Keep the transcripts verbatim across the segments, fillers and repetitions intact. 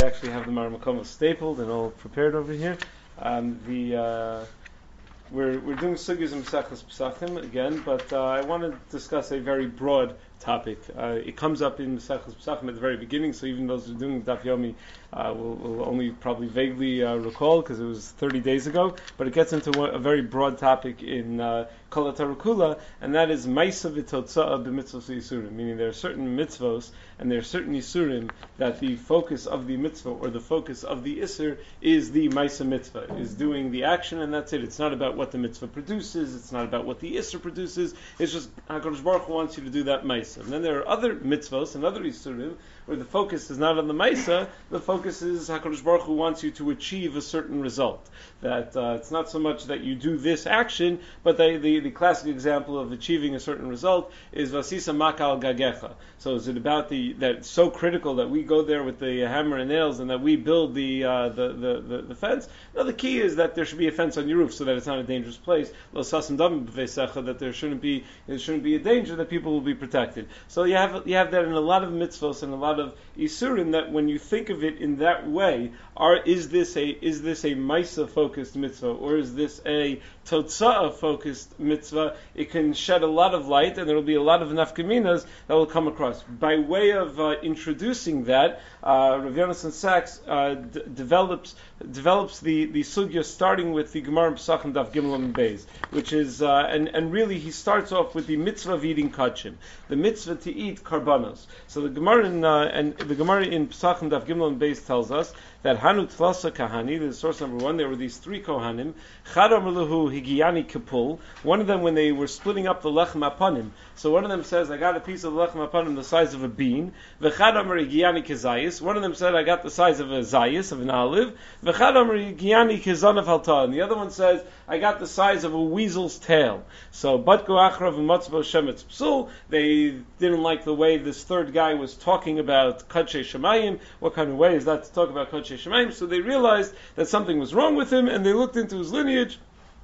actually have the Marmakom stapled and all prepared over here. Um, the uh, we're we're doing sugyas and Mesechus Pesachim again, but uh, I want to discuss a very broad topic. Uh, it comes up in Mesechus Pesachim at the very beginning, so even those who are doing Daf Yomi uh, will, will only probably vaguely uh, recall because it was thirty days ago. But it gets into a very broad topic in uh, Kol HaTorah Kula, and that is Ma'isa v'Totza'a b'mitzvos Yisurim, meaning there are certain mitzvos and there are certain Yisurim that the focus of the mitzvah or the focus of the Isur is the Ma'isa mitzvah, is doing the action, and that's it. It's not about what the mitzvah produces, it's not about what the Isur produces, it's just HaKadosh Baruch Hu wants you to do that Ma'isa. And then there are other mitzvos and other Yisurim where the focus is not on the Ma'isa, the focus is HaKadosh Baruch Hu wants you to achieve a certain result. That uh, it's not so much that you do this action, but the, the, the classic example of achieving a certain result is Vasisa Makal Gagecha. So is it about the that it's so critical that we go there with the hammer and nails and that we build the uh, the, the, the the fence? No, the key is that there should be a fence on your roof so that it's not a dangerous place. Lo sasem dam b'veisecha, that there shouldn't be there shouldn't be a danger, that people will be protected. So you have you have that in a lot of mitzvos and a lot of isurim, that when you think of it in that way, are is this a is this a Maisa focused mitzvah or is this a Totza'a focused mitzvah? It can shed a lot of light, and there will be a lot of nafkaminas that will come across. By way of uh, introducing that, uh, Rav Yonasan Sachs uh, d- develops develops the, the sugya starting with the Gemara Pesachim Daf Gimel and Beis, which is uh, and and really he starts off with the mitzvah of eating kachim, the mitzvah to eat karbanos. So the Gemara in uh, and the Gemara in Pesachim Daf Gimel and Beis tells us that Hanu Tfasa Kahani, the source number one, there were these three Kohanim. Chad Amar Lahu Higiyani Kapul. One of them, when they were splitting up the Lechem Apanim, so one of them says, I got a piece of the Lechem Apanim the size of a bean. V'chad Amar Higiyani Kezayis. One of them said, I got the size of a zayis, of an olive. V'chad Amar Higiyani Kezon of Halta. And the other one says, I got the size of a weasel's tail. So, Batko Achrav Matzbo Shemetz Psul, they didn't like the way this third guy was talking about Kadshe Shemayim. What kind of way is that to talk about Kadshe Shemayim? So they realized that something was wrong with him, and they looked into his lineage,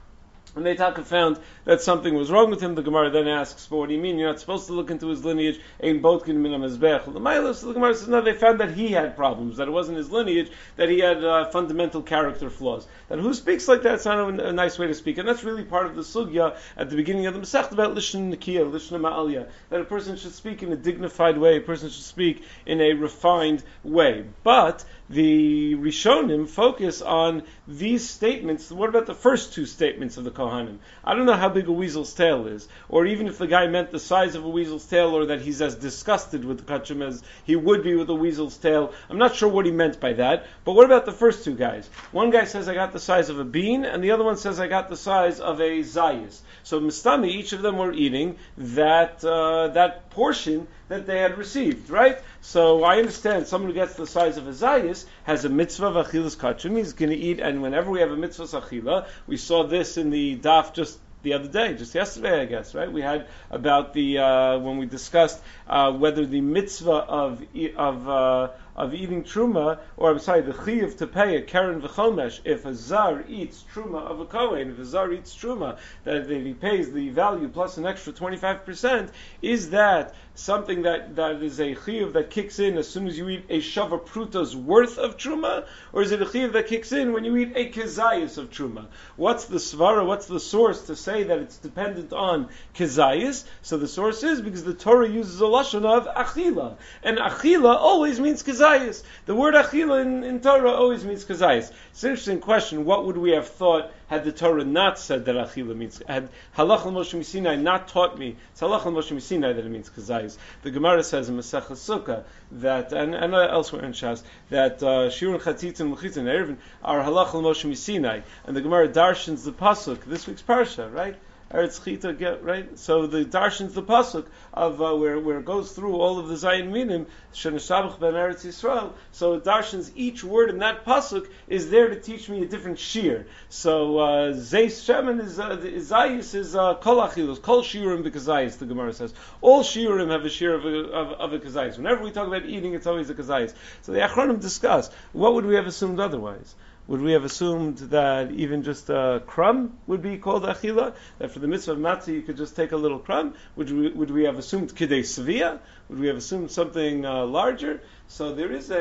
and they found that something was wrong with him. The Gemara then asks, but what do you mean? You're not supposed to look into his lineage. Ein botkin min hamizbech l'mayla. So the Gemara says, no, they found that he had problems, that it wasn't his lineage, that he had uh, fundamental character flaws. That who speaks like that, it's not a, a nice way to speak. And that's really part of the sugya at the beginning of the Masech about lishon nikiya, lishon ma'alya, that a person should speak in a dignified way, a person should speak in a refined way. But the Rishonim focus on these statements. What about the first two statements of the Kohanim? I don't know how big a weasel's tail is, or even if the guy meant the size of a weasel's tail, or that he's as disgusted with the kachim as he would be with a weasel's tail. I'm not sure what he meant by that. But what about the first two guys? One guy says, I got the size of a bean, and the other one says, I got the size of a zayis. So mistami, each of them were eating that uh, that portion that they had received, right? So I understand someone who gets the size of a zayis has a mitzvah of achilas kachim. He's going to eat, and whenever we have a mitzvah achila, we saw this in the daf just the other day, just yesterday, I guess, right? We had about the uh, when we discussed uh, whether the mitzvah of of uh, of eating truma, or I'm sorry, the chiyuv to pay a keren v'chomesh, if a zar eats truma of a kohen, if a zar eats truma, that he pays the value plus an extra twenty-five percent, is that something that, that is a chiyuv that kicks in as soon as you eat a shava pruta's worth of truma, or is it a chiyuv that kicks in when you eat a kezayis of truma? What's the svara, what's the source to say that it's dependent on kezayis? So the source is because the Torah uses a lashon of achila, and achila always means kezayis. The word achila in, in Torah always means kezayis. It's an interesting question. What would we have thought had the Torah not said that achila means, had halach al-Moshe Misinai not taught me, it's halach al-Moshe Misinai that it means kezayis. The Gemara says in Masechah Sukkah that, and, and elsewhere in Shas, that shiur chatzitz and mechitz and erevin are halach al-Moshe Misinai, and the Gemara darshans the pasuk this week's parsha, right? Eretz Chita, get right. So the darshans the pasuk of uh, where where it goes through all of the Zayin Minim, Shenashabach ben Eretz Yisrael. So it darshans each word in that pasuk is there to teach me a different shir. So uh, Zeis Shemen is uh, Zayis is uh, Kol Achilos, Kol Shiurim b'Kazayis. The Gemara says all Shiurim have a shir of a, of, of a Kazayis. Whenever we talk about eating, it's always a Kazayis. So the Achronim discuss what would we have assumed otherwise. Would we have assumed that even just a crumb would be called achila? That for the mitzvah of matzah you could just take a little crumb? Would we, would we have assumed kidei svia? Would we have assumed something uh, larger? So there is a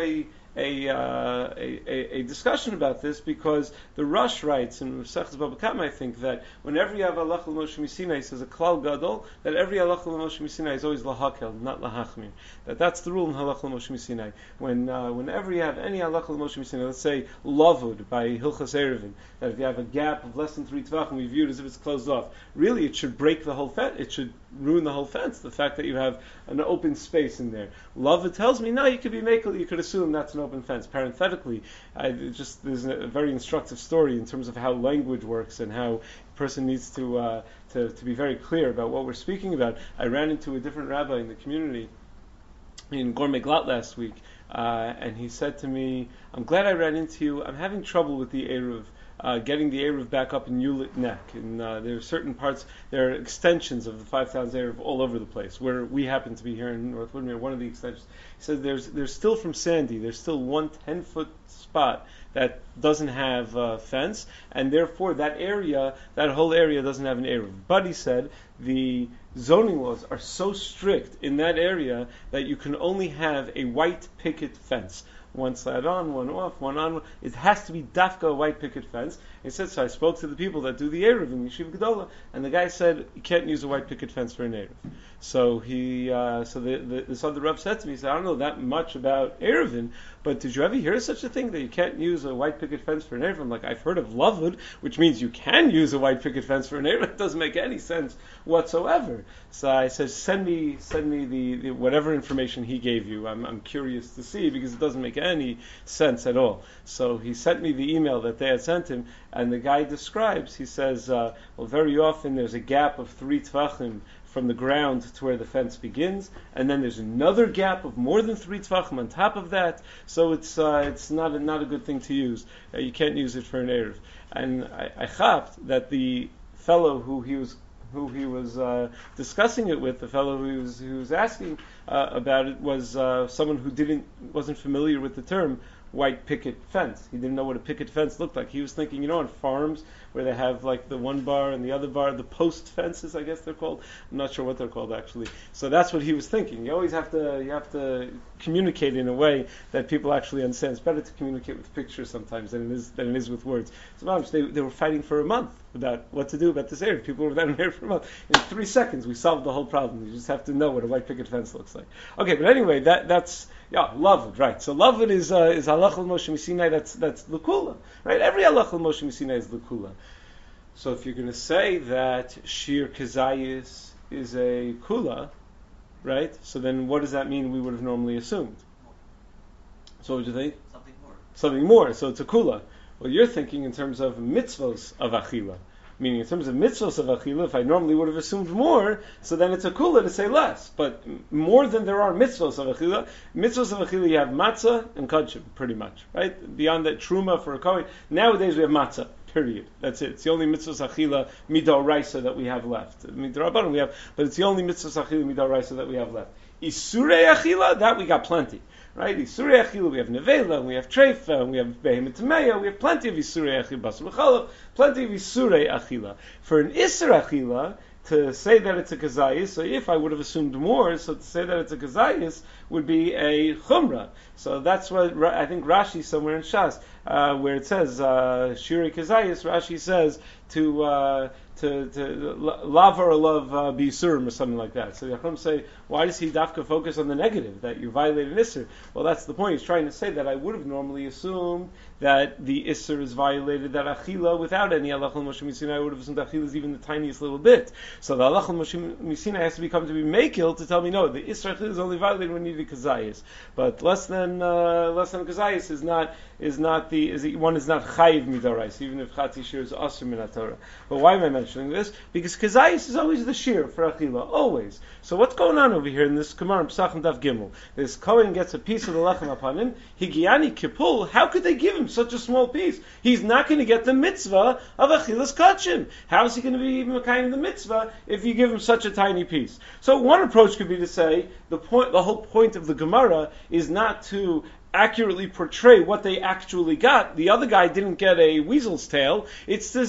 a, uh, a, a discussion about this, because the Rush writes in Masechtas Baba Kama, I think, that whenever you have halacha l'Moshe Misinai, he says a klal gadol, that every halacha l'Moshe Misinai is always lahakel, not lahachmir. That that's the rule in halacha l'Moshe Misinai. When uh, whenever you have any halacha l'Moshe Misinai, let's say lavud by Hilchas Erevin, that if you have a gap of less than three tvachim, we view it as if it's closed off. Really, it should break the whole fence. It should ruin the whole fence. The fact that you have an open space in there. Lavud tells me, no, you could be makel. You could assume that's an open fence. Parenthetically, I just there's a very instructive story in terms of how language works and how a person needs to, uh, to to be very clear about what we're speaking about. I ran into a different rabbi in the community in Gourmet Glatt last week, uh, and he said to me, "I'm glad I ran into you. I'm having trouble with the Eruv." Uh, getting the Eruv back up in Yulit Neck. And uh, there are certain parts, there are extensions of the five thousand Eruv all over the place, where we happen to be here in North Woodmere, one of the extensions. He said there's there's still from Sandy, there's still one ten-foot spot that doesn't have a uh, fence, and therefore that area, that whole area doesn't have an Eruv. But he said the zoning laws are so strict in that area that you can only have a white picket fence. One side on, one off, one on. It has to be dafka, a white picket fence. He said, so I spoke to the people that do the Eruv in Yeshiva Gedola, and the guy said, you can't use a white picket fence for an Eruv. So he, uh, so the, the, this other Rav said to me, he said, I don't know that much about Eruvin, but did you ever hear such a thing, that you can't use a white picket fence for an Eruv? I'm like, I've heard of Lavud, which means you can use a white picket fence for an Eruv. It doesn't make any sense whatsoever. So I said, send me, send me the, the whatever information he gave you. I'm, I'm curious to see, because it doesn't make any sense at all. So he sent me the email that they had sent him, and the guy describes, he says, uh, well, very often there's a gap of three tvachim from the ground to where the fence begins, and then there's another gap of more than three tvachim on top of that. So it's uh, it's not a, not a good thing to use. Uh, you can't use it for an eruv. And I, I chapped that the fellow who he was who he was uh, discussing it with, the fellow who was who was asking uh, about it, was uh, someone who didn't wasn't familiar with the term white picket fence. He didn't know what a picket fence looked like. He was thinking, you know, on farms where they have like the one bar and the other bar, the post fences, I guess they're called. I'm not sure what they're called actually. So that's what he was thinking. You always have to you have to communicate in a way that people actually understand. It's better to communicate with pictures sometimes than it is than it is with words. So they they were fighting for a month about what to do about this area. People were without an area for a month. In three seconds, we solved the whole problem. You just have to know what a white picket fence looks like. Okay, but anyway, that that's yeah, Lavud, right? So Lavud is uh, is halach l'Moshe Misinai. That's that's l'kula, right? Every halach l'Moshe Misinai is l'kula. So if you're going to say that shir kazayis is a kula, right? So then what does that mean? We would have normally assumed. So what would you think? Something more. Something more. So it's a kula. Well, you're thinking in terms of mitzvos of achila. Meaning in terms of mitzvos of achila, if I normally would have assumed more, so then it's a kula to say less. But more than there are mitzvos of achila, mitzvos of achila you have matzah and kachim, pretty much, right? Beyond that, truma for a kohen. Nowadays we have matzah, period. That's it. It's the only mitzvos achila midoraisa that we have left. Midorabanan we have, but it's the only mitzvos achila midoraisa that we have left. Isurei achila, that we got plenty. Right? Isurei achila, we have nevela, and we have treifa, and we have behemoth tameya, we have plenty of isurei achila, basar b'chalav, plenty of isurei achila. For an isur achila, to say that it's a kazayis, so if I would have assumed more, so to say that it's a kazayis would be a chumrah. So that's what I think Rashi somewhere in Shas, uh, where it says uh, shirei kazayis, Rashi says to uh, to to lav or love uh, bisurim or something like that. So the Chacham say, why does he dafka focus on the negative, that you violated isur? Well, that's the point. He's trying to say that I would have normally assumed that the isur is violated, that achila without any halach l'Moshe Misinai, I would have assumed achila is even the tiniest little bit. So the halach l'Moshe Misinai has to become to be mekil to tell me no, the isur achila is only violated when you need a kazayis, but less than uh, less than a kazayis is not is not the is one is not chayiv midorais, even if chatzi shir is asur min haTorah. But why am I mentioning this? Because kazayis is always the shir for achila, always. So what's going on over here in this Gemara Pesachim Daf Gimel? This Kohen gets a piece of the lechem upon him. Higiani kipul. How could they give him such a small piece? He's not going to get the mitzvah of achilas kachim. How is he going to be even kind of the mitzvah if you give him such a tiny piece? So one approach could be to say the point, the whole point of the Gemara is not to accurately portray what they actually got. The other guy didn't get a weasel's tail. It's this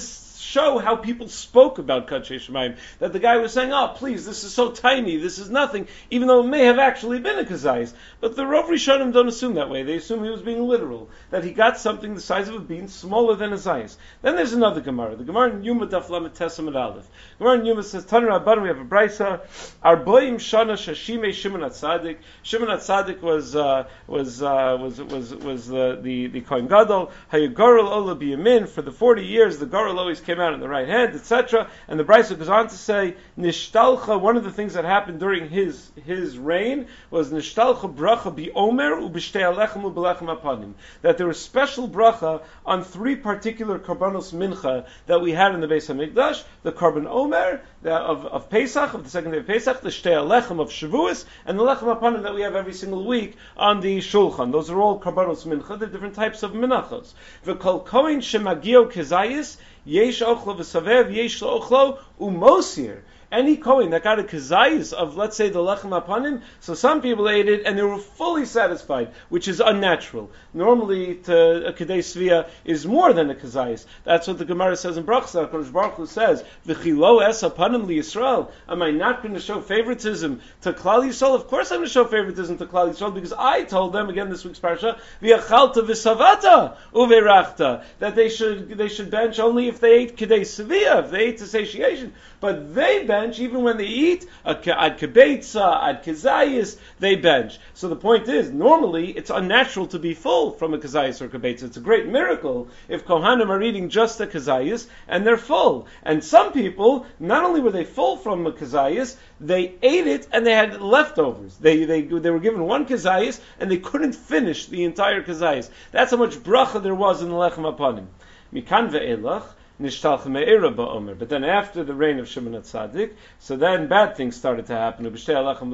show how people spoke about Kadshay Shemayim. That the guy was saying, oh, please, this is so tiny, this is nothing, even though it may have actually been a kazayis. But the Rov Rishonim don't assume that way. They assume he was being literal, that he got something the size of a bean, smaller than a zayis. Then there's another Gemara. The Gemara in Yuma Daf Lamed Tesam and Aleph. Gemara in Yuma says, Tanu Rabbanan, we have a brisa, Arboim Shana Shashime Shimon HaTzadik. Shimon HaTzadik was uh, was uh, was was was the the, the Kohen Gadol. Hayagorel Ola Biyamin. For the forty years, the Gorel always came out in the right hand, et cetera. And the brisa goes on to say, Nishtalcha. One of the things that happened during his his reign was Nishtalcha bracha bi Omer ub'shtei alechem u'belechem apanim. That there was special bracha on three particular karbanos mincha that we had in the Beis Hamikdash: the karban Omer the, of of Pesach, of the second day of Pesach, the shtei alechem of Shavuos, and the lechem apanim that we have every single week on the shulchan. Those are all karbanos mincha. They're different types of menachos. V'kol kohen shemagio kezayis yesh ochlo v'savev yesh lo ochlo umosir. Any Kohen that got a kazayis of, let's say, the lechem apanim, so some people ate it and they were fully satisfied, which is unnatural. Normally, to, a kedei svia is more than a kazayis. That's what the Gemara says in Brachos. HaKadosh Baruch Hu says, "V'chilo es apanim li Yisrael." Am I not going to show favoritism to Klal Yisrael? Of course, I'm going to show favoritism to Klal Yisrael because I told them again this week's parsha, "V'yachalta v'savata uveirachta," that they should they should bench only if they ate kedei svia, if they ate to satiation, but they bench even when they eat ad kibetza, ad kazayis, they bench. So the point is, normally it's unnatural to be full from a kazayis or kibetza. It's a great miracle if kohanim are eating just a kazayis and they're full. And some people, not only were they full from a kazayis, they ate it and they had leftovers. They they they were given one kazayis and they couldn't finish the entire kazayis. That's how much bracha there was in the lechem apanim. Mikan ve'elach. But then after the reign of Shimon HaTzadik, so then bad things started to happen with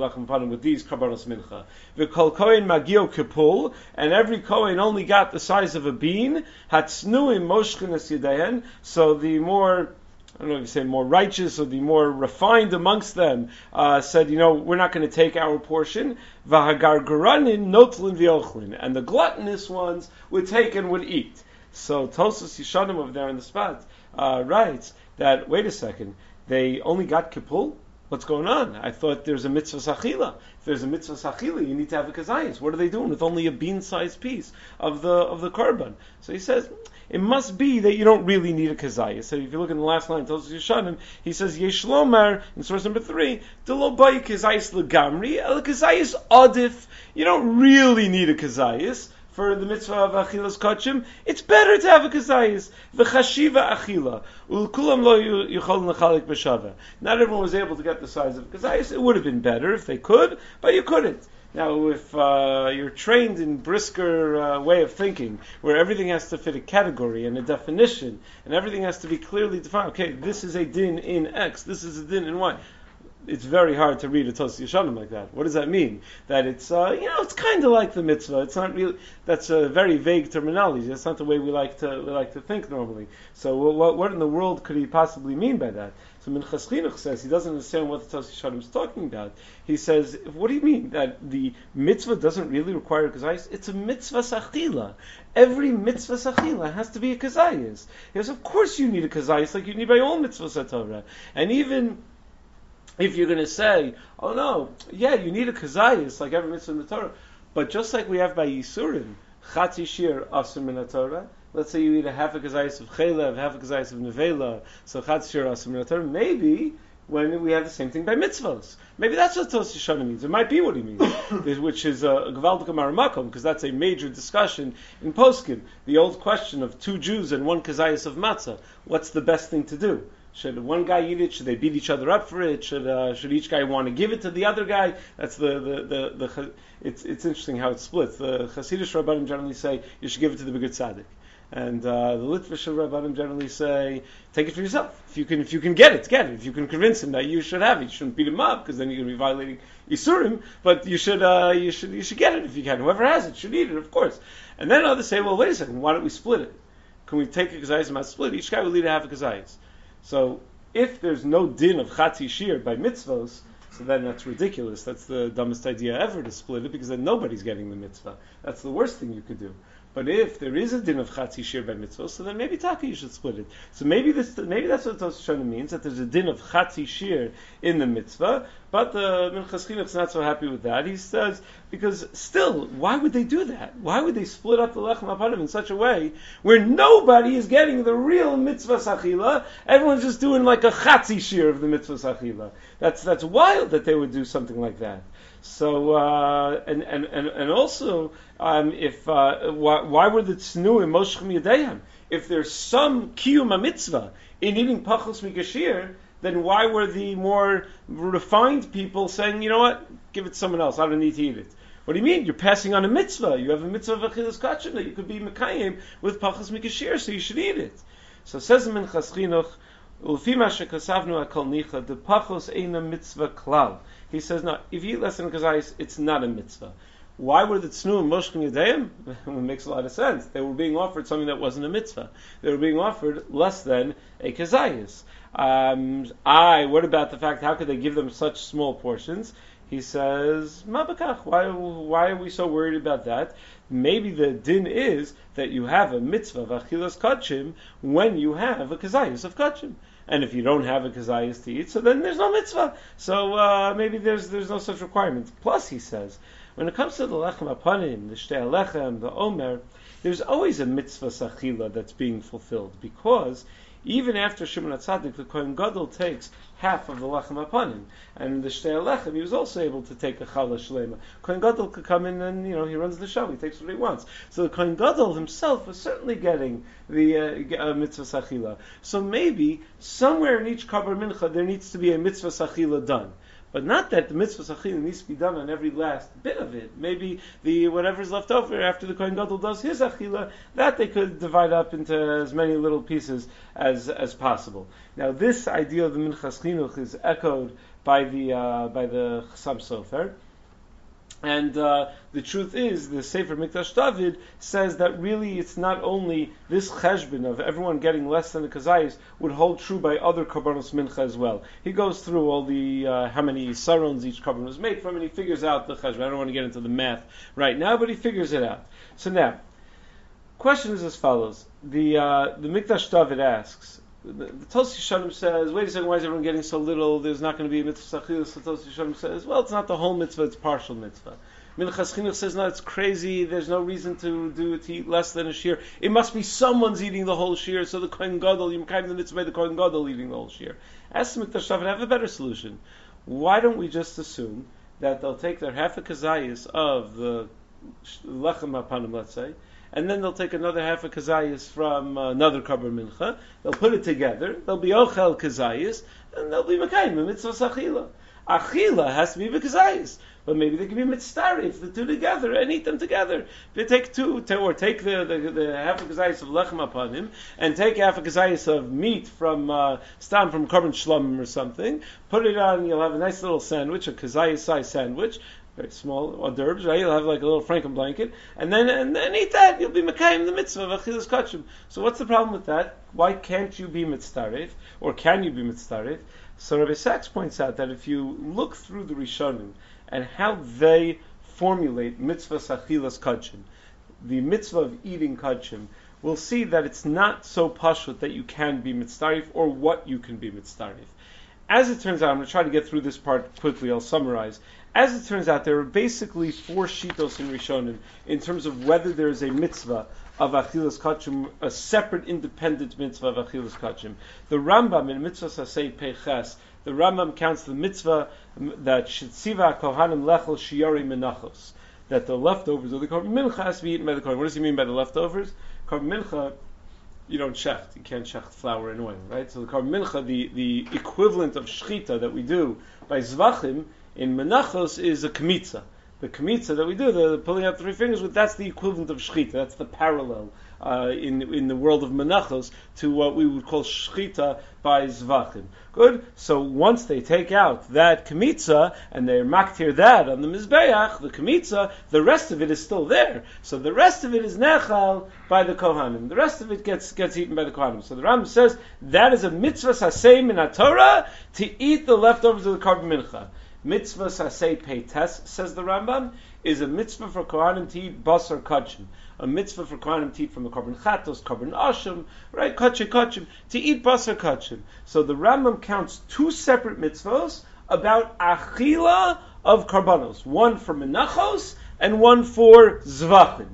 these karbanos mincha. V'kol kohen magio kipul, and every kohen only got the size of a bean. Hatznuim moshchenes yedehen, so the more, I don't know if you say more righteous or the more refined amongst them uh, said, you know, we're not going to take our portion. V'hagargaranin notlin v'ochlin, and the gluttonous ones would take and would eat. So Tosas Yishanim over there on the spot uh, writes that, wait a second, they only got kipul? What's going on? I thought there's a mitzvah sachila. If there's a mitzvah sachila, you need to have a kazayis. What are they doing with only a bean-sized piece of the of the korban? So he says, it must be that you don't really need a kazayis. So if you look in the last line, Tosas Yishanim, he says, Yesh lomar, in source number three, Delo bay kazayis legamri, el kazayis adif. You don't really need a kazayis for the mitzvah of achilas kachim. It's better to have a kazayis. V'chashiva achila. Ulkulam lo yuchol nechalik b'shava. Not everyone was able to get the size of a kazayis. It would have been better if they could, but you couldn't. Now, if uh, you're trained in brisker uh, way of thinking, where everything has to fit a category and a definition, and everything has to be clearly defined, okay, this is a din in X, this is a din in Y, it's very hard to read a Tosas Yishanim like that. What does that mean? That it's, uh, you know, it's kind of like the mitzvah. It's not really, that's a very vague terminology. That's not the way we like to we like to think normally. So what, what in the world could he possibly mean by that? So Minchas Chinuch says he doesn't understand what the Tosas Yishanim is talking about. He says, what do you mean? That the mitzvah doesn't really require a kazayis? It's a mitzvah sachila. Every mitzvah sachila has to be a kazayis. He says, of course you need a kazayis like you need by all mitzvahs HaTorah. And even if you're going to say, oh no, yeah, you need a kazayis like every mitzvah in the Torah, but just like we have by Yisurim, chatzi shir asur min Torah. Let's say you eat a half a kazayis of chelev, half a kazayis of nevela, so chatzi shir asur min Torah. Maybe when we have the same thing by mitzvahs, maybe that's what Tosas Yishanim means. It might be what he means, which is a gevaldik maramakom, because that's a major discussion in Poskim. The old question of two Jews and one kazayis of matzah. What's the best thing to do? Should one guy eat it? Should they beat each other up for it? Should uh, should each guy want to give it to the other guy? That's the the the, the it's it's interesting how it splits. The Hasidic Rabbanim generally say you should give it to the bigger tzaddik, and uh, the Litvish Rabbanim generally say take it for yourself. If you can if you can get it, get it. If you can convince him that you should have it, you shouldn't beat him up because then you're going to be violating Yisurim. But you should uh, you should you should get it if you can. Whoever has it should eat it, of course. And then others say, well, wait a second, why don't we split it? Can we take a kazayis and not split? Each guy will eat a half a kazayis. So if there's no din of chatzi shir by mitzvos, so then that's ridiculous. That's the dumbest idea ever to split it, because then nobody's getting the mitzvah. That's the worst thing you could do. But if there is a din of chatzi shir by mitzvah, so then maybe taka you should split it. So maybe this, maybe that's what Tosfos Shana means, that there's a din of chatzi shir in the mitzvah. But the Minchas Chinuch is not so happy with that. He says, because still, why would they do that? Why would they split up the lechem hapanim in such a way where nobody is getting the real mitzvah sachila? Everyone's just doing like a chatzi shir of the mitzvah sachila. That's that's wild that they would do something like that. So uh, and, and and and also, um, if uh, why, why were the tznuim moshchem yadayim? If there's some kiyum mitzvah in eating pachos mikashir, then why were the more refined people saying, you know what, give it to someone else, I don't need to eat it? What do you mean? You're passing on a mitzvah. You have a mitzvah of achilas kachim that you could be mekayim with pachos mikashir, so you should eat it. So says the Minchas Chinuch, Ulefi ma shekasavnu hakol nicha, the pachos eina mitzvah klal. He says, no, if you eat less than a kazayis, it's not a mitzvah. Why were the tznuim moshkin yadayim? It makes a lot of sense. They were being offered something that wasn't a mitzvah. They were being offered less than a kazayis. Um, I, what about the fact, how could they give them such small portions? He says, ma bakach, why, why are we so worried about that? Maybe the din is that you have a mitzvah of achilas kachim when you have a kazayis of kachim. And if you don't have a kazayis to eat, so then there's no mitzvah. So uh, maybe there's there's no such requirement. Plus, he says, when it comes to the lechem apanim, the shtei lechem, the omer, there's always a mitzvah sachila that's being fulfilled, because even after Shimon HaTzadik, the Kohen Gadol takes half of the lechem apanim, and in the shtei lechem he was also able to take a challah shlema. Kohen Gadol could come in and, you know, he runs the show, he takes what he wants. So the Kohen Gadol himself was certainly getting the uh, uh, mitzvah sachila. So maybe somewhere in each kabar mincha there needs to be a mitzvah sachila done. But not that the mitzvah sachila needs to be done on every last bit of it. Maybe the whatever's left over after the Kohen Gadol does his achila, that they could divide up into as many little pieces as as possible. Now, this idea of the Minchas Chinuch is echoed by the uh, by the Chassam Sofer. And uh, the truth is, the Sefer Mikdash David says that really it's not only this cheshbon of everyone getting less than the kazayis would hold true by other karbanos mincha as well. He goes through all the uh, how many sarons each karban was made from, and he figures out the cheshbon. I don't want to get into the math right now, but he figures it out. So now, question is as follows: the uh, the Mikdash David asks. The, the Tosfos Yeshanim says, wait a second, why is everyone getting so little? There's not going to be a mitzvah sachilus. The Tosfos Yeshanim says, well, it's not the whole mitzvah, it's partial mitzvah. Minchas Chinuch says, no, it's crazy. There's no reason to do it, to eat less than a shear. It must be someone's eating the whole shear, so the Kohen Gadol, you kind of the mitzvah by the Kohen Gadol eating the whole shear. Ask the Mikdash David, have a better solution. Why don't we just assume that they'll take their half a kazayis of the lechem hapanim, let's say, and then they'll take another half a kazayis from uh, another kabar mincha. They'll put it together. They'll be ochel kazayis, and they'll be mekayim mitzvah sachila. Achila has to be kazayis, but maybe they can be mitztarif, the two together, and eat them together. They take two, or take the, the, the half a kazayis of lechem apanim, and take half a kazayis of meat from uh, stam from korban shlomim or something. Put it on. You'll have a nice little sandwich, a kazayis size sandwich. Very small hors d'oeuvres, right? You'll have like a little franken blanket, and then and then eat that. You'll be mekayim the mitzvah of achilas kachim. So what's the problem with that? Why can't you be mitztarif, or can you be mitztarif? So Rabbi Sachs points out that if you look through the Rishonim and how they formulate mitzvah achilas kachim, the mitzvah of eating kachim, we'll see that it's not so pashut that you can be mitztarif or what you can be mitztarif. As it turns out, I'm going to try to get through this part quickly. I'll summarize. As it turns out, there are basically four shitos in Rishonim in terms of whether there is a mitzvah of achilas kachim, a separate, independent mitzvah of achilas kachim. The Rambam in Mitzvah Sasei Peches, the Rambam counts the mitzvah that shetziva kohanim lechel shiori menachos, that the leftovers of the korban mincha has to be eaten by the kohen. What does he mean by the leftovers? Korban mincha, you don't shecht. You can't shecht flour and oil, right? So the korban mincha, the, the equivalent of shchita that we do by zvachim in menachos is a kmitza. The kmitza that we do, the, the pulling out three fingers with, that's the equivalent of shchita. That's the parallel uh, in in the world of menachos to what we would call shchita by zvachim. Good. So once they take out that kmitza and they're maktir that on the mizbeach, the kmitza, the rest of it is still there. So the rest of it is nechal by the kohanim. The rest of it gets gets eaten by the kohanim. So the Rambam says that is a mitzvah sasei min haTorah to eat the leftovers of the korban mincha. Mitzvah sasei peites, says the Rambam, is a mitzvah for Kohanim to eat basar kachim. A mitzvah for Kohanim to eat from the korban chatos, korban asham, right? Kachim, kachim, to eat basar kachim. So the Rambam counts two separate mitzvahs about achila of karbanos. One for menachos and one for zvachim.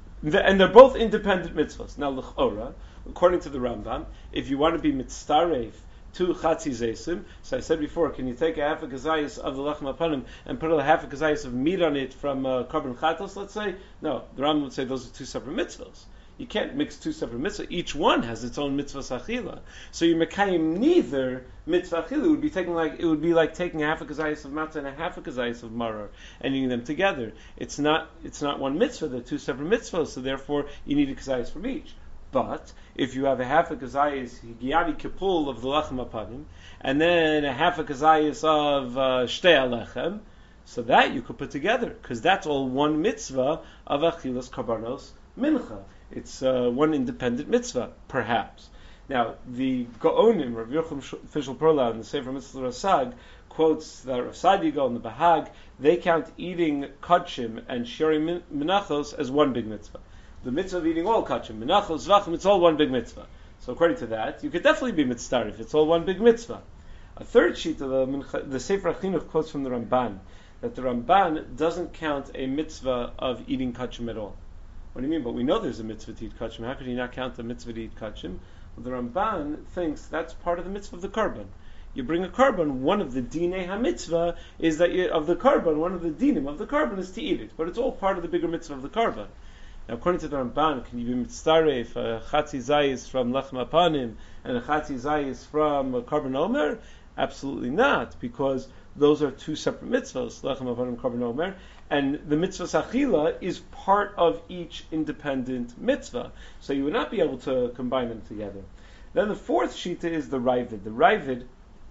And they're both independent mitzvahs. Now, l'chora, according to the Rambam, if you want to be mitztaref to chatzi zesim, so I said before, can you take a half a kazayas of the lechem apanim and put a half a kazayas of meat on it from uh, korban chatos, let's say? No, the Rambam would say those are two separate mitzvahs. You can't mix two separate mitzvahs. Each one has its own mitzvah achila. So you mekayim neither mitzvah achila. It would be taking like it would be like taking a half a kazayas of matzah and a half a kazayas of maror and eating them together. It's not it's not one mitzvah. They're two separate mitzvahs. So therefore, you need a kazayas from each. But if you have a half a kazayas higiyani kipul of the lechem apanim and then a half a kazayas of shtei alechem, so that you could put together because that's all one mitzvah of achilas karbanos mincha. It's uh, one independent mitzvah, perhaps. Now, the Gaonim, Rav Yochum Fishel Perla, in the Sefer Mitzvah Rasag, quotes that Rav Sadigal and the Bahag, they count eating kachim and sharing menachos as one big mitzvah. The mitzvah of eating all kachim, menachos, zvachim, it's all one big mitzvah. So according to that, you could definitely be mitzvah if it's all one big mitzvah. A third sheet of the, the Sefer Achinuch quotes from the Ramban, that the Ramban doesn't count a mitzvah of eating kachim at all. What do you mean? But we know there's a mitzvah to eat kachim. How could he not count the mitzvah to eat kachim? Well, the Ramban thinks that's part of the mitzvah of the karban. You bring a karban, one of the dinei ha-mitzvah is that you, of the karban, one of the dinim of the karban is to eat it. But it's all part of the bigger mitzvah of the karban. Now, according to the Ramban, can you be mitztaref a chatzi zayis from lechem apanim and a chatzi zayis from a karban omer? Absolutely not, because those are two separate mitzvahs, lechem apanim, karban omer. And the mitzvah achila is part of each independent mitzvah. So you would not be able to combine them together. Then the fourth shita is the Ravid. The Ravid,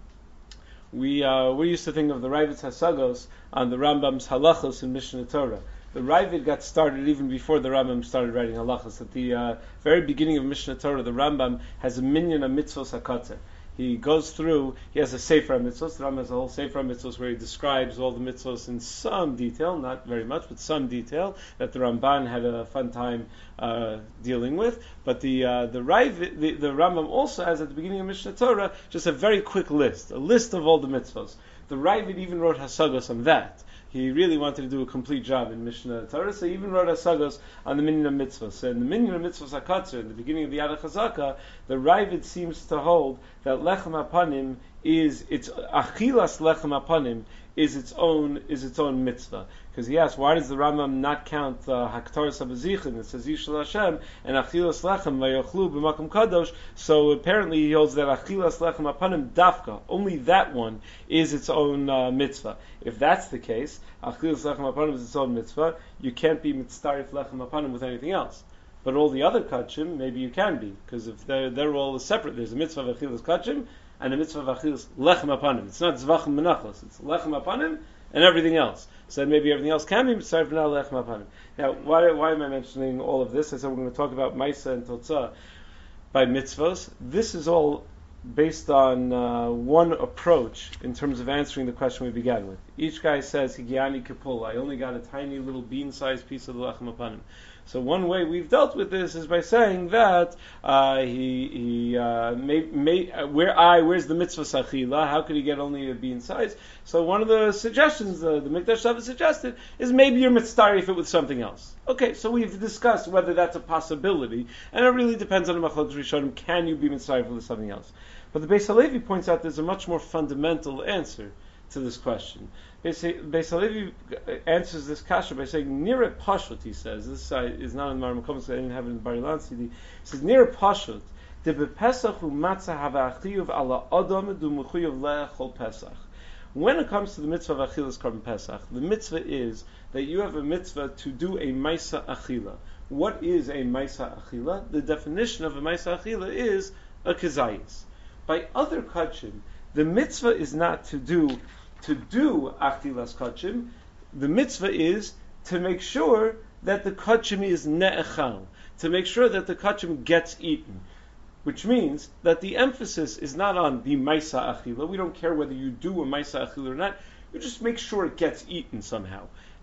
we uh, we used to think of the Ravid's Hasagos on the Rambam's halachos in Mishnah Torah. The Ravid got started even before the Rambam started writing halachos. At the uh, very beginning of Mishnah Torah, the Rambam has a minyan of mitzvos hakatzer. He goes through, he has a Sefer HaMitzvos, the Rambam has a whole Sefer HaMitzvos where he describes all the mitzvos in some detail, not very much, but some detail, that the Ramban had a fun time uh, dealing with. But the uh, the, Raiv, the the Rambam also has at the beginning of Mishnah Torah just a very quick list, a list of all the mitzvos. The Ravid even wrote Hasagos on that. He really wanted to do a complete job in Mishnah Torah, so he even wrote Hasagos on the Minyan of Mitzvahs. And the Minyan of Mitzvahs HaKatzir, in the beginning of the Yad HaChazaka, the Ravid seems to hold that Lechem HaPanim is, its Achilas Lechem HaPanim is its own is its own mitzvah. Because he asks, why does the Rambam not count Haktaras HaBazichin? It says Yishal Hashem and Achilas Lechem Vayochlu B'Makom Kadosh. So apparently he holds that Achilas Lechem HaPanim Dafka, only that one is its own uh, mitzvah. If that's the case, Achilas Lechem HaPanim is its own mitzvah. You can't be mitztarif Lechem HaPanim with anything else. But all the other kachim, maybe you can be, because if they're, they're all separate, there's a mitzvah of Achilas Kachim and a mitzvah of Achilas Lechem HaPanim. It's not Zvachim Menachos, it's Lechem HaPanim and everything else. So maybe everything else can be mitzvah, now Lechem HaPanim. Now, why, why am I mentioning all of this? I said we're going to talk about Maisa and Totzah by mitzvahs. This is all based on uh, one approach in terms of answering the question we began with. Each guy says, Higiani Kipul, I only got a tiny little bean-sized piece of the Lechem HaPanim. So one way we've dealt with this is by saying that uh, he, he uh, may, may, uh, where I, where's the mitzvah sachila? How could he get only a bean size? So one of the suggestions uh, the Mikdash Shabbat suggested is maybe you're mitzdarif it with something else. Okay, so we've discussed whether that's a possibility, and it really depends on the Machlokes Rishonim. Can you be mitzdarif with something else? But the Beis Halevi points out there's a much more fundamental answer to this question. Beis Halevi answers this kasha by saying, Nira Pashut, he says, this uh, is not in the Maram Komis, I didn't have it in the Bar Ilan C D, he says, Nira Pashut, de bepesach u matzah hava achiyuv ala adam du mechuyuv le'echol pesach. When it comes to the mitzvah of achilas korban pesach, the mitzvah is that you have a mitzvah to do a maisa achila. What is a maisa achila? The definition of a maisa achila is a kazayis. By other kachim, the mitzvah is not to do to do achilas kachim. The mitzvah is to make sure that the kachim is ne'echal, to make sure that the kachim gets eaten. Which means that the emphasis is not on the maisa achila. We don't care whether you do a maisa achila or not. You just make sure it gets eaten somehow.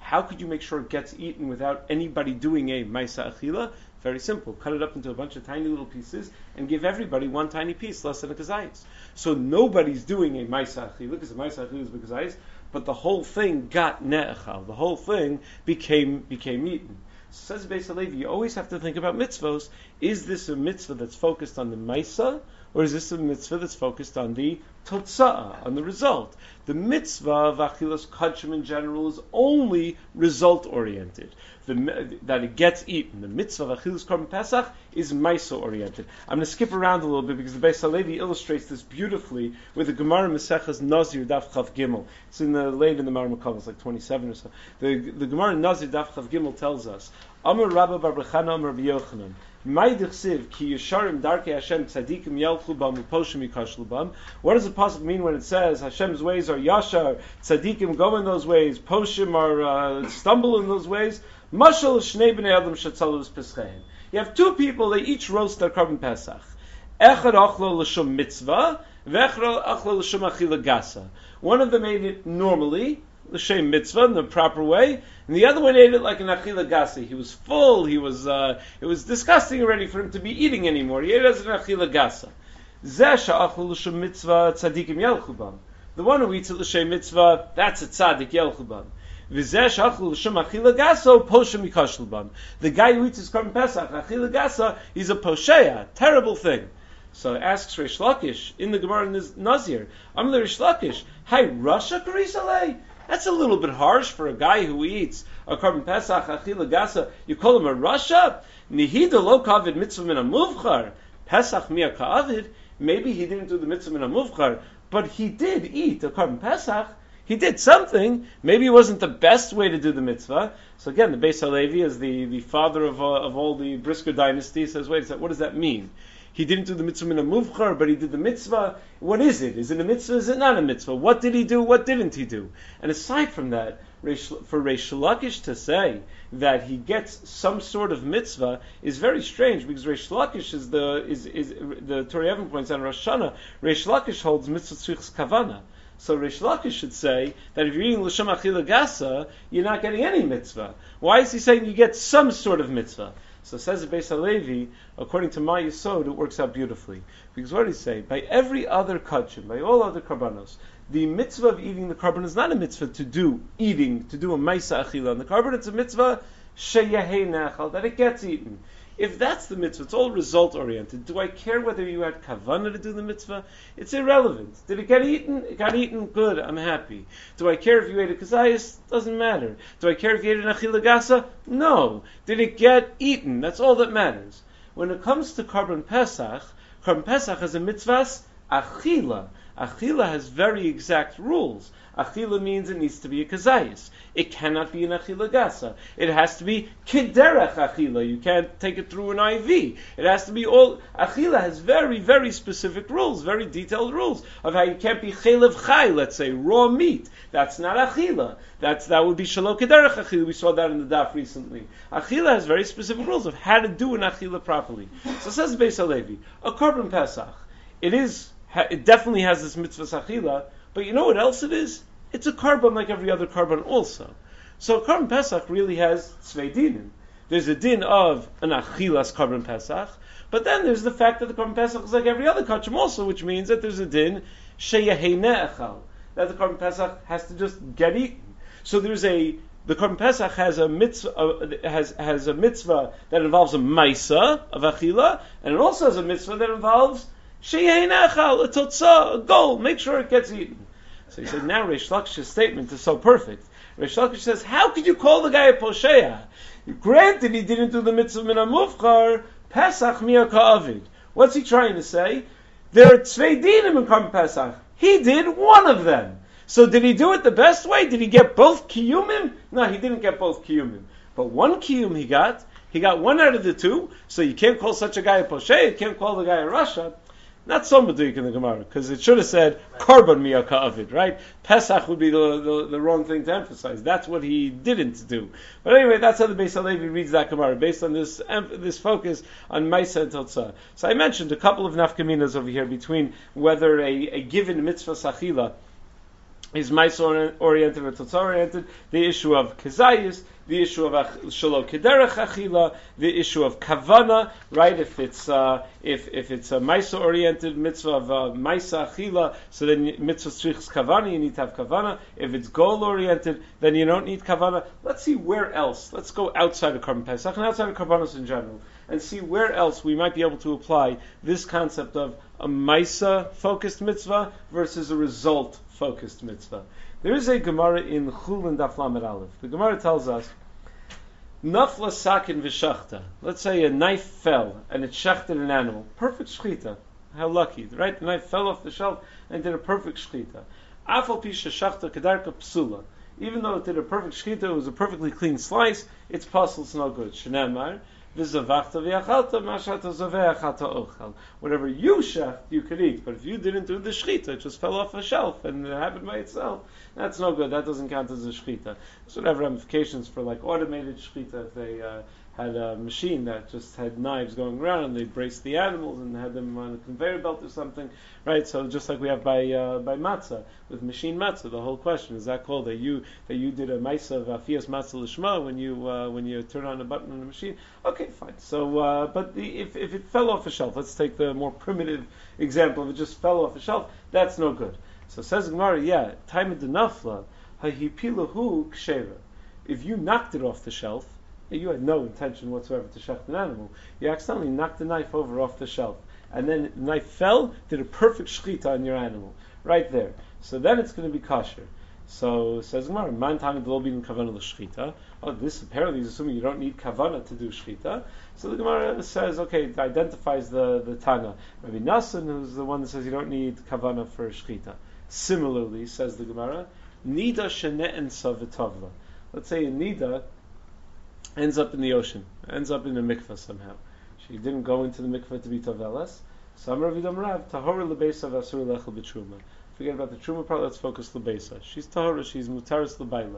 How could you make sure it gets eaten without anybody doing a Maisa Achila? Very simple. Cut it up into a bunch of tiny little pieces and give everybody one tiny piece, less than a kazayis. So nobody's doing a Maisa Achila, because the Maisa Achila is the kazayis, but the whole thing got ne'echal. The whole thing became became eaten. So says Beis Halevi, you always have to think about mitzvos. Is this a mitzvah that's focused on the Maisa, or is this a mitzvah that's focused on the Totsa'ah, on the result? The mitzvah of Achilas Kachim in general is only result-oriented, the, that it gets eaten. The mitzvah of Achilas Korban Pesach is Maisa-oriented. I'm going to skip around a little bit because the Beis Halevi illustrates this beautifully with the Gemara Maseches Nazir Daf Chav Gimel. It's in the late in the Mar Makam, it's like twenty-seven or so. The, the Gemara Nazir Daf Chav Gimel tells us, Amar Rabba Bar Bechana Amar Rabbi Yochanan, what does the pasuk mean when it says Hashem's ways are yashar, tzadikim go in those ways, poshim are uh, stumble in those ways? Mashal shnei bnei adam shetzalu peschein. You have two people; they each roast their korban pesach. Echad achlo l'shum mitzvah, v'echad achlo l'shum achila gasa. One of them ate it normally, l'shem mitzvah, in the proper way, and the other one ate it like an achila gasa. He was full. He was. Uh, it was disgusting already for him to be eating anymore. He ate it as an achila gasa. Zeh she'achlu l'shem mitzvah tzadikim yelchu bam. The one who eats it l'shem mitzvah, that's a tzadik yelchu bam. V'zeh she'achlu l'shem achila gasa poshem mikashlu bam. The guy who eats his korban pesach achila gasa, he's a posheya, terrible thing. So asks Reish Lakish in the Gemara Nazir, I'm the Reish Lakish. Hi, Rasha Karisalei. That's a little bit harsh for a guy who eats a korban pesach achila gasa. You call him a rasha? Nihida lo kavid mitzvah min amuvchar pesach mia ka'avid. Maybe he didn't do the mitzvah min amuvchar, but he did eat a korban pesach. He did something. Maybe it wasn't the best way to do the mitzvah. So again, the Beis Halevi, as the, the father of uh, of all the Brisker dynasty, says, wait a second, what does that mean? He didn't do the mitzvah min amuvchar, but he did the mitzvah. What is it? Is it a mitzvah? Is it not a mitzvah? What did he do? What didn't he do? And aside from that, for Reish Lakish to say that he gets some sort of mitzvah is very strange, because Reish Lakish is the is is the Torah Yevon points out in Rosh Hashanah. Reish Lakish holds mitzvah tzrichas kavana. So Reish Lakish should say that if you're eating l'shem achila gasa, you're not getting any mitzvah. Why is he saying you get some sort of mitzvah? So says the Beis Halevi, according to my Yisod, it works out beautifully. Because what did he say? By every other kachim, by all other karbanos, the mitzvah of eating the korban is not a mitzvah to do eating, to do a maisa achila on the korban. It's a mitzvah sheyehei nechal, that it gets eaten. If that's the mitzvah, it's all result-oriented. Do I care whether you had kavanah to do the mitzvah? It's irrelevant. Did it get eaten? It got eaten. Good. I'm happy. Do I care if you ate a kazayas? Doesn't matter. Do I care if you ate an achila gasa? No. Did it get eaten? That's all that matters. When it comes to korban pesach, korban pesach has a mitzvahs achila. Achila has very exact rules. Achila means it needs to be a kazayis. It cannot be an achila gasa. It has to be kiderech achila. You can't take it through an I V. It has to be all. Achila has very, very specific rules, very detailed rules of how you can't be chelev chai, let's say, raw meat. That's not achila. That's, that would be shalo kiderech achila. We saw that in the daf recently. Achila has very specific rules of how to do an achila properly. So says Beis Halevi, a korban pesach, it is, it definitely has this mitzvah achila, but you know what else it is? It's a korban like every other korban also. So korban pesach really has tzvei dinim. There's a din of an achilas korban pesach, but then there's the fact that the korban pesach is like every other kachim also, which means that there's a din sheyehei ne'echal, that the korban pesach has to just get eaten. So there's a the korban pesach has a mitzvah uh, has has a mitzvah that involves a maisa of achila, and it also has a mitzvah that involves sheyehei ne'echal, a totzah, a goal. Make sure it gets eaten. So he said, now Reish Lakish's statement is so perfect. Reish Lakish says, how could you call the guy a posheya? Granted, he didn't do the mitzvah min hamuvchar, Pesach mia ka'avid. What's he trying to say? There are tzvei dinim in korban Pesach. He did one of them. So did he do it the best way? Did he get both kiyumim? No, he didn't get both kiyumim. But one kiyum he got. He got one out of the two. So you can't call such a guy a posheya. You can't call the guy a rasha. Not so meduik in the Gemara, because it should have said korban mia ka'avid, right? Pesach would be the, the the wrong thing to emphasize. That's what he didn't do. But anyway, that's how the Beis Halevi reads that Gemara, based on this this focus on Maisa and Totzah. So I mentioned a couple of nafkaminas over here between whether a, a given mitzvah sachila is Maisa oriented or Totza oriented, the issue of Kazayis, the issue of Shalo Kederech Achila, the issue of Kavana, right? If it's uh, if if it's a Maisa oriented mitzvah of uh, Maisa Achila, so then mitzvah strichs Kavana, you need to have Kavana. If it's goal oriented, then you don't need Kavana. Let's see where else. Let's go outside of Korban Pesach and outside of Karbanos in general, and see where else we might be able to apply this concept of a Maisa focused mitzvah versus a result focused mitzvah. There is a Gemara in Chulin Daf Lamed Aleph. The Gemara tells us, Nafla sakin v'shachta. Let's say a knife fell and it shechted an animal. Perfect shchita. How lucky, right? The knife fell off the shelf and did a perfect shchita. Afal pisha shachta kedarka psula. Even though it did a perfect shchita, it was a perfectly clean slice, it's possible, it's no good. Shenamar. Whatever you shecht, you could eat. But if you didn't do the shechita, it just fell off a shelf and it happened by itself. That's no good. That doesn't count as a shechita. So would have ramifications for like automated shechita if they uh, had a machine that just had knives going around and they braced the animals and had them on a conveyor belt or something, right? So just like we have by uh, by matzah with machine matzah, the whole question is that called that you that you did a maisa of afias matzah lishma when you uh, when you turn on a button on the machine? Okay, fine. So, uh, but the, if if it fell off a shelf, let's take the more primitive example. If it just fell off a shelf, that's no good. So says Gemara, yeah, time of the nafla hahipilahu ksheva. If you knocked it off the shelf, you had no intention whatsoever to shecht an animal. You accidentally knocked the knife over off the shelf, and then the knife fell, did a perfect shechita on your animal, right there. So then it's going to be kosher. So says Gemara, man tani d'lo bin kavana l'shchita. Oh, this apparently is assuming you don't need kavana to do shchita. So the Gemara says, okay, it identifies the the Tana. Rabbi Nassan, who's the one that says you don't need kavana for shchita. Similarly, says the Gemara, nida shene'en savitavla. Let's say a nida ends up in the ocean, ends up in a mikveh somehow. She didn't go into the mikveh to be tavelas. Samar vidam rav tahora lebeisa v'asur lechel b'truma. Forget about the truma part. Let's focus lebeisa. She's tahora. She's mutaris lebayla.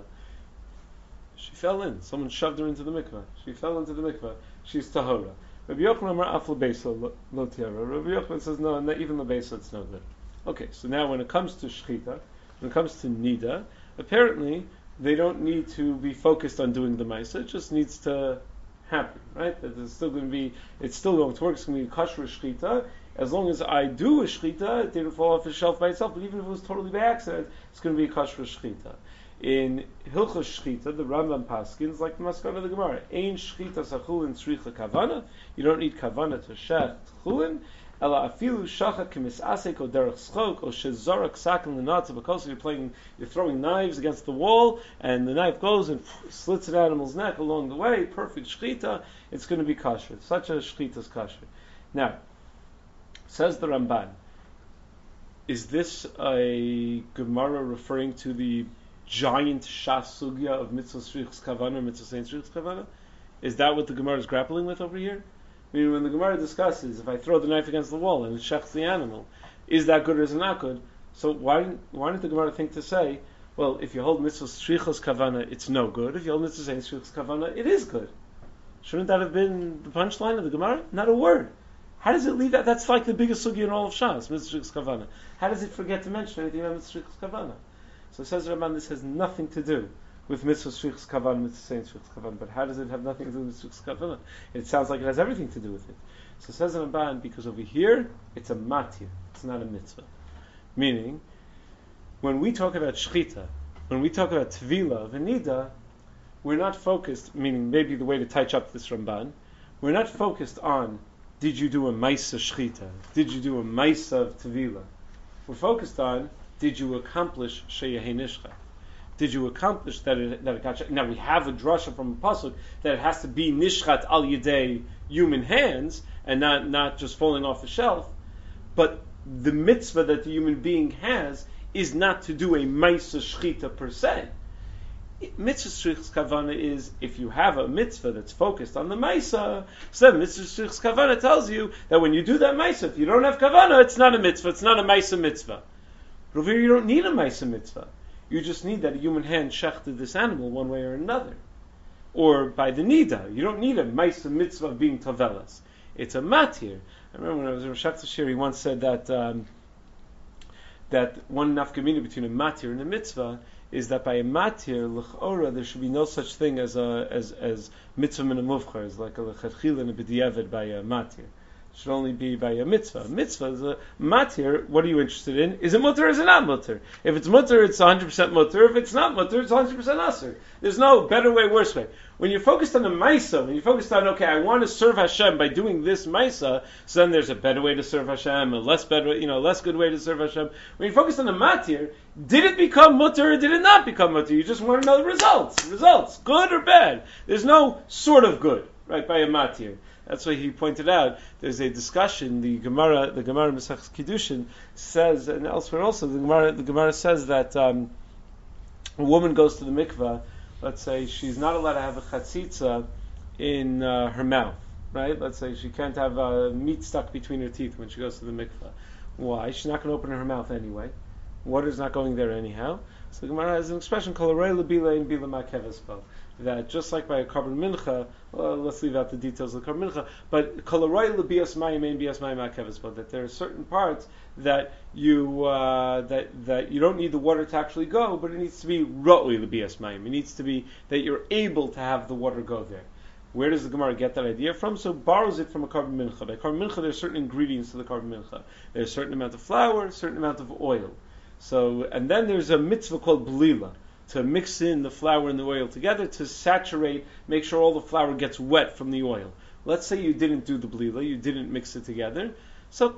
She fell in. Someone shoved her into the mikveh. She fell into the mikveh. She's tahora. Rabbi Yochanan amar af lebeisa lo tiara. Rabbi Yochanan says no, not even lebeisa. It's no good. Okay, so now when it comes to shchita, when it comes to nida, apparently they don't need to be focused on doing the ma'aseh. It just needs to happen, right? That it's still going to be, it's still going to work. It's going to be kosher shchita. As long as I do a shchita, it didn't fall off the shelf by itself. But even if it was totally by accident, it's going to be kosher shchita. In Hilchos Shchita, the Rambam Paskins, like the Maskana of the Gemara, Ein shchita sachulin tzricha kavana. You don't need kavana to shecht chulin. Ela afilu shachat kemisasek o derech schok o shezorak sakin l'natz. Because you're playing, you're throwing knives against the wall, and the knife goes and slits an animal's neck along the way. Perfect shchita. It's going to be kosher. Such a shchita is kosher. Now, says the Ramban, is this a Gemara referring to the giant shas sugya of mitzvah strichs kavana, mitzvah saint strichs kavana? Is that what the Gemara is grappling with over here? I mean, when the Gemara discusses if I throw the knife against the wall and it shechs the animal, is that good or is it not good? So why didn't, why didn't the Gemara think to say, well, if you hold mitzvah strichos kavana, it's no good. If you hold mitzvah saint strichs kavana, it is good. Shouldn't that have been the punchline of the Gemara? Not a word. How does it leave that? That's like the biggest sugya in all of Shas, mitzvah strichos kavana. How does it forget to mention anything about mitzvah strichos kavana? So says Ramban, this has nothing to do with mitzvah strichos kavana, mitzvah saint strichos kavana. But how does it have nothing to do with mitzvah strichos kavana? It sounds like it has everything to do with it. So says Ramban, because over here it's a matir, it's not a mitzvah. Meaning, when we talk about shchita, when we talk about tvila, v'nida, we're not focused. Meaning, maybe the way to touch up this Ramban, we're not focused on did you do a maisa shchita, did you do a maisa of tvila. We're focused on did you accomplish sheyehei nishcha? Did you accomplish that it, that it got shechted? Now we have a drasha from a pasuk that it has to be nishchat al yedei human hands and not, not just falling off the shelf. But the mitzvah that the human being has is not to do a maisa shchita per se. Mitzvah strichos kavana is if you have a mitzvah that's focused on the maisa. So then mitzvah strichos kavana tells you that when you do that maisa, if you don't have kavana, it's not a mitzvah. It's not a maisa mitzvah. But over here, you don't need a maisa mitzvah. You just need that a human hand shechted this animal one way or another. Or by the nida. You don't need a maisa mitzvah of being tavelas. It's a matir. I remember when I was in Rosh Hashanah, he once said that um, that one nafkamina between a matir and a mitzvah is that by a matir l'chora there should be no such thing as a as as mitzvah min a muvchar, as like a lechatchila and a b'diavad by a matir. It should only be by a mitzvah. A mitzvah is a matir. What are you interested in? Is it mutter or is it not mutter? If it's mutter, it's one hundred percent mutter. If it's not mutter, it's one hundred percent asur. There's no better way, worse way. When you're focused on the maisa, when you're focused on, okay, I want to serve Hashem by doing this maisa, so then there's a better way to serve Hashem, a less better, you know, less good way to serve Hashem. When you're focused on the matir, did it become mutter or did it not become mutter? You just want to know the results. Results, good or bad. There's no sort of good, right, by a matir. That's why he pointed out. There's a discussion. The Gemara, the Gemara Masechus Kiddushin says, and elsewhere also, the Gemara, the Gemara says that um, a woman goes to the mikvah. Let's say she's not allowed to have a chatzitza in uh, her mouth, right? Let's say she can't have uh, meat stuck between her teeth when she goes to the mikvah. Why? She's not going to open her mouth anyway. Water's not going there anyhow. So the Gemara has an expression called "Rei lebila in bila makevespo," that just like by a carbon mincha, well, let's leave out the details of the carbon mincha, but kol rei lebias mayim ein bias mayim makevespo, that there are certain parts that you uh, that that you don't need the water to actually go, but it needs to be roi lebias mayim. It needs to be that you're able to have the water go there. Where does the Gemara get that idea from? So it borrows it from a carbon mincha. By carbon mincha, there are certain ingredients to the carbon mincha. There's a certain amount of flour, a certain amount of oil. So, and then there's a mitzvah called blila, to mix in the flour and the oil together, to saturate, make sure all the flour gets wet from the oil. Let's say you didn't do the blila, you didn't mix it together. So,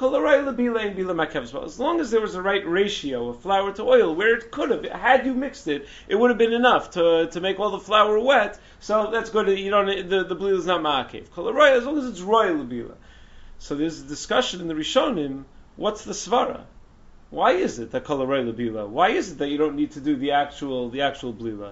as long as there was the right ratio of flour to oil, where it could have, had you mixed it, it would have been enough to to make all the flour wet. So that's good. You don't the the blila is not ma'akev. As long as it's royal blila. So there's a discussion in the Rishonim. What's the svara? Why is it that kol harei lebila? Why is it that you don't need to do the actual the actual blila?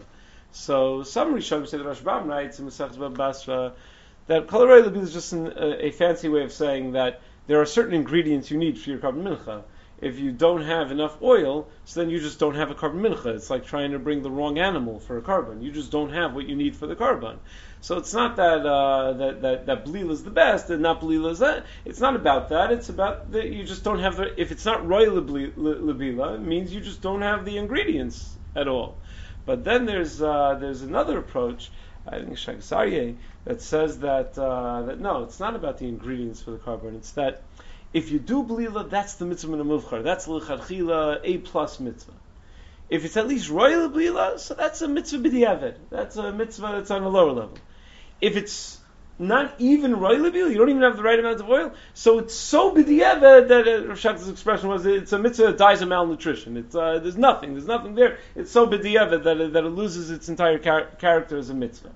So some Rishonim say that Rashbam writes in Masechus Baba Basra that kol harei lebila is just an, a, a fancy way of saying that there are certain ingredients you need for your carbon mincha. If you don't have enough oil, so then you just don't have a carbon mincha. It's like trying to bring the wrong animal for a carbon. You just don't have what you need for the carbon. So it's not that uh, that that that blila is the best and not blila is that. It's not about that. It's about that you just don't have the. If it's not royal blila, it means you just don't have the ingredients at all. But then there's uh, there's another approach, I think Shag Sarye, that says that uh, that no, it's not about the ingredients for the carbon. It's that if you do blila, that's the mitzvah min hamuvchar. That's l'chadchila a plus mitzvah. If it's at least royal blila, so that's a mitzvah b'diavad. That's a mitzvah that's on a lower level. If it's not even royal blila, you don't even have the right amount of oil, so it's so b'diavad that uh, Rav Shach's expression was it's a mitzvah that dies of malnutrition. It's uh, there's nothing, there's nothing there. It's so b'diavad that it, that it loses its entire char- character as a mitzvah.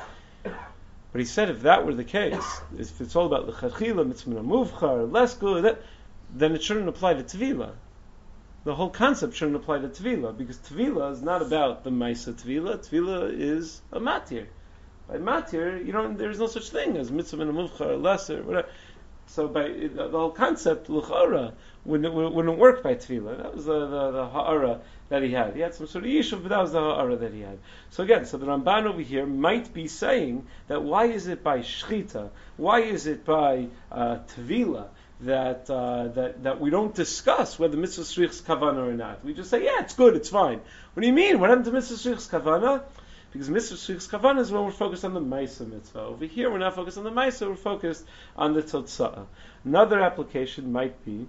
But he said if that were the case, if it's all about l'chadchila, mitzvah muvchar, less good, that, then it shouldn't apply to tvila. The whole concept shouldn't apply to tvila, because tvila is not about the maisa tvila. Tvila is a matir. By matir, you don't. There's no such thing as mitzvah muvchar, lesser, whatever. So by the whole concept l'chora wouldn't, wouldn't work by tvila. That was the the, the ha'ara that he had. He had some sort of yishuv, but that was the ha'ara that he had. So again, so the Ramban over here might be saying that why is it by shchita? Why is it by uh, tvila that uh, that that we don't discuss whether mitzvah shrich's kavana or not? We just say, yeah, it's good, it's fine. What do you mean? What happened to mitzvah shrich's kavana? Because mitzvah shrich's kavana is when we're focused on the maisa mitzvah. Over here, we're not focused on the maisa; we're focused on the totzah. Another application might be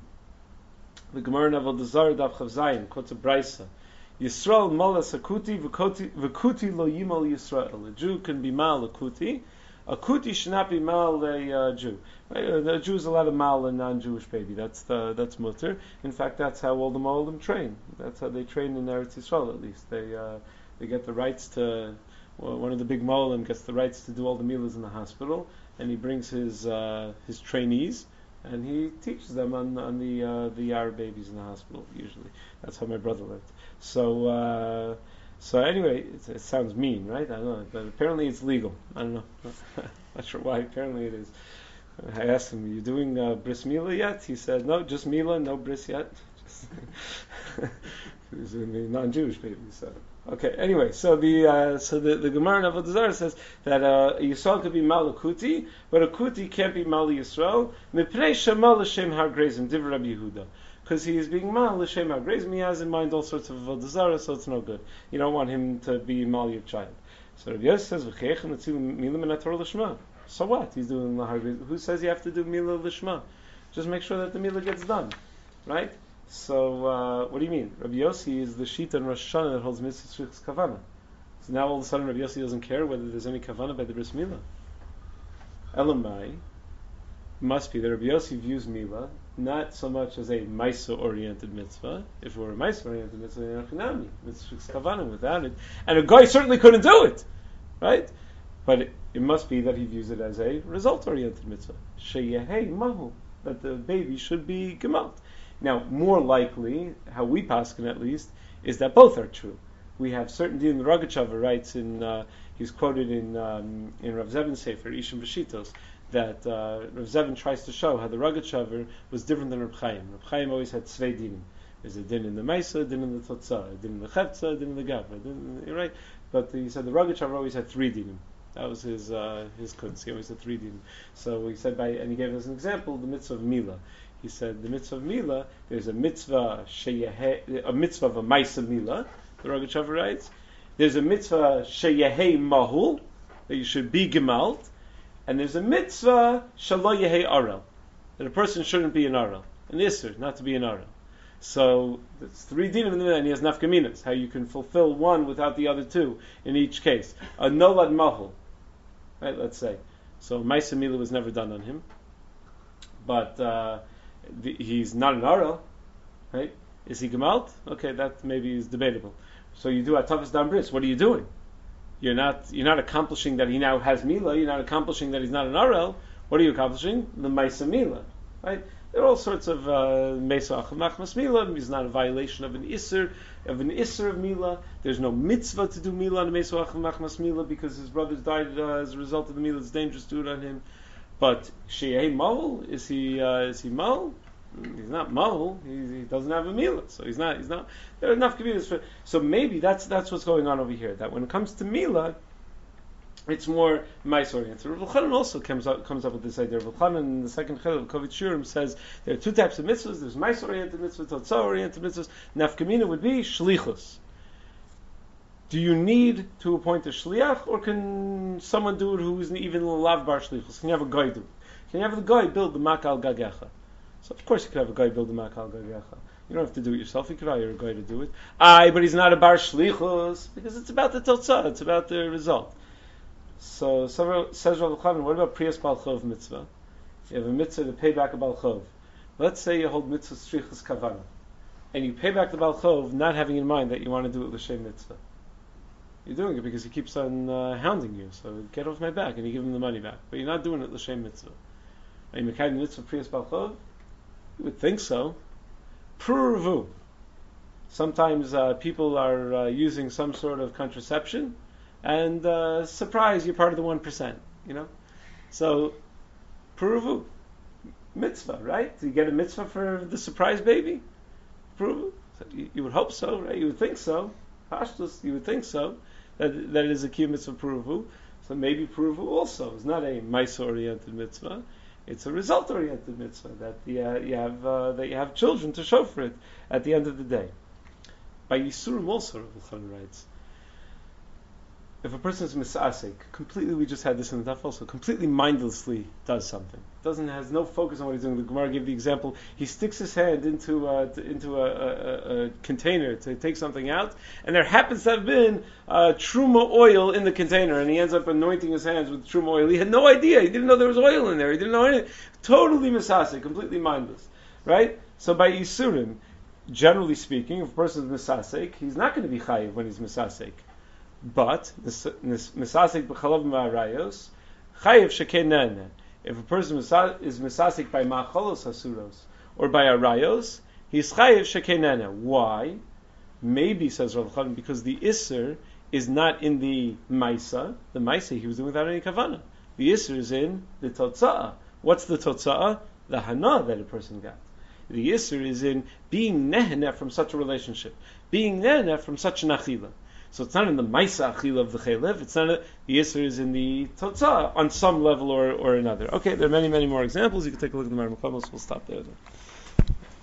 the Gemara in Avodah Zarah Daf Chav Zayin quotes a brisa: Yisrael malas akuti v'kuti lo yimal Yisrael. A Jew can be mal a kuti. A kuti should not be mal a uh, Jew. Right? A Jew is allowed to mal a non-Jewish baby. That's the, that's mutter. In fact, that's how all the Moalim train. That's how they train in Eretz Yisrael. At least they uh, they get the rights to. Well, one of the big Moalim gets the rights to do all the milas in the hospital, and he brings his uh, his trainees, and he teaches them on on the uh, the Arab babies in the hospital. Usually, that's how my brother lived. So. Uh, So anyway, it, it sounds mean, right? I don't know, but apparently it's legal. I don't know. Not sure why. Apparently it is. I asked him, "Are you doing uh, bris milah yet?" He said, "No, just milah, no bris yet." He was in the non-Jewish baby. So okay. Anyway, so the uh, so the, the Gemara in Avodah Zarah says that uh, Yisrael could be mal kuti, but a kuti can't be mal Yisrael. Mipnei shemal l'shem har grazim divrei Rabbi Yehuda. because he is being mal l'shem ha'greizim. He has in mind all sorts of avodah zarah, so it's no good. You don't want him to be mal your child. So Rabbi Yossi says, "V'cheichem etzilu milah min haTorah l'shma." So what? He's doing lahar. Who says you have to do milah l'shma? Just make sure that the milah gets done, right? So uh, what do you mean? Rabbi Yossi is the shita in Rosh Hashanah that holds mitzvah shvichas kavana. So now all of a sudden Rabbi Yossi doesn't care whether there's any kavana by the bris milah. Elamai must be that Rabbi Yossi views milah not so much as a maisa oriented mitzvah. If it were a maisa oriented mitzvah, then mitzvah shvichas kavana without it, and a guy certainly couldn't do it, right? But it, it must be that he views it as a result oriented mitzvah. Sheyehei mahu, that the baby should be gemalt. Now, more likely, how we paskin at least, is that both are true. We have certainty in the Rogatchover writes in, uh, he's quoted in um, in Rav Zevin's Sefer, Ishim V'Shitos, that uh, Rav Zevin tries to show how the Rogatchover was different than Reb Chaim. Reb Chaim always had tzvei dinim. There's a din in the Maisa, a din in the Totzah, a din in the Chevtza, a din in the Gavra, din in the, right? But he said the Rogatchover always had three dinim. That was his uh, his kunz. He always had three dinim. So he said by, and he gave us an example, the mitzvah of Milah. He said the mitzvah of Milah, there's a mitzvah sheyehe, a mitzvah of a Maisa Milah, the Rogatchover writes. There's a mitzvah sheyehei mahul, that you should be gemalt, and there's a mitzvah shalo yehei arel, that a person shouldn't be an arel, an isser, not to be an arel. So it's three dinim in the middle, and he has nafkaminas, how you can fulfill one without the other two in each case. A nolad mahul, right? Let's say so. Maisa Milah was never done on him, but uh, the, he's not an arel, right? Is he gemalt? Okay, that maybe is debatable. So you do atavas dam bris. What are you doing? You're not you're not accomplishing that he now has milah. You're not accomplishing that he's not an arel. What are you accomplishing? The maisa milah, right? There are all sorts of meisa achmachmas milah. It's not a violation of an isser of an isser of milah. There's no mitzvah to do milah on a meisa achmachmas milah because his brothers died uh, as a result of the milah. It's dangerous to do it on him. But sheyei mahul, is he uh, is he mahul? He's not mahul. He, he doesn't have a milah, so he's not. He's not. There are enough kavilas for. So maybe that's that's what's going on over here. That when it comes to milah, it's more mais oriented. Rav Chanan also comes up comes up with this idea. Rav Chanan in the second chilul of Kovit Shurim says there are two types of mitzvahs. There's mais oriented mitzvahs, totzah oriented mitzvahs. Nafkamina would be shlichus. Do you need to appoint a shliach, or can someone do it who isn't even lav bar shlichus? Can you have a guy do it? Can you have the guy build the makal gagecha? So of course you could have a guy build a makal gagecha. You don't have to do it yourself. You could hire a guy to do it. Aye, but he's not a bar shlichus because it's about the totzah. It's about the result. So says Rav Chanan, what about priyas bal chov mitzvah? You have a mitzvah to pay back a bal chov. Let's say you hold mitzvah strichas kavana, and you pay back the bal chov, not having in mind that you want to do it l'shem mitzvah. You're doing it because he keeps on uh, hounding you. So get off my back, and you give him the money back. But you're not doing it l'shem mitzvah. Are you mekayim mitzvah priyas bal chov? You would think so. Pruvu. Sometimes uh, people are uh, using some sort of contraception, and uh, surprise, you're part of the one percent. You know, so pruvu mitzvah, right? Do you get a mitzvah for the surprise baby? Pruvu. So you, you would hope so, right? You would think so. Pashtus, you would think so. That that it is a key mitzvah pruvu. So maybe pruvu also is not a mice oriented mitzvah. It's a result-oriented mitzvah that the, uh, you have uh, that you have children to show for it at the end of the day. By Yisurim also, Rav Chanan writes, if a person is misasek, completely, we just had this in the daf also, completely mindlessly does something, doesn't has no focus on what he's doing. The Gemara gave the example: he sticks his hand into uh, to, into a, a, a container to take something out, and there happens to have been uh, truma oil in the container, and he ends up anointing his hands with truma oil. He had no idea; he didn't know there was oil in there. He didn't know anything. Totally misasek, completely mindless, right? So by Yisurim, generally speaking, if a person is misasek, he's not going to be chayiv when he's misasek. But misasek b'chalav ma'arayos chayiv shekenana. If a person is misasek by ma'cholos hasuros or by arayos, he's chayiv shekenana. Why? Maybe, says Rav Chanan, because the isser is not in the maisa. The maisa he was doing without any kavana. The isser is in the totzah. What's the totzah? The hana that a person got. The isser is in being nehena from such a relationship, being nehena from such an achila. So it's not in the maisa achila of the chaylev. It's not a, the isser is in the totzah on some level or, or another. Okay, there are many, many more examples. You can take a look at the Marmukamos. We'll stop there. Then.